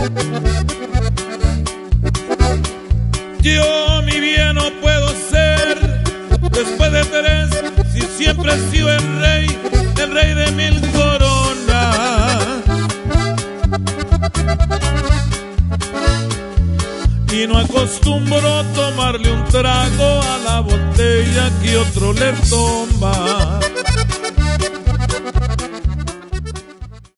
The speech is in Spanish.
Yo, mi bien, no puedo ser después de tres, si siempre he sido el rey de mil coronas. Y no acostumbro tomarle un trago a la botella que otro le toma.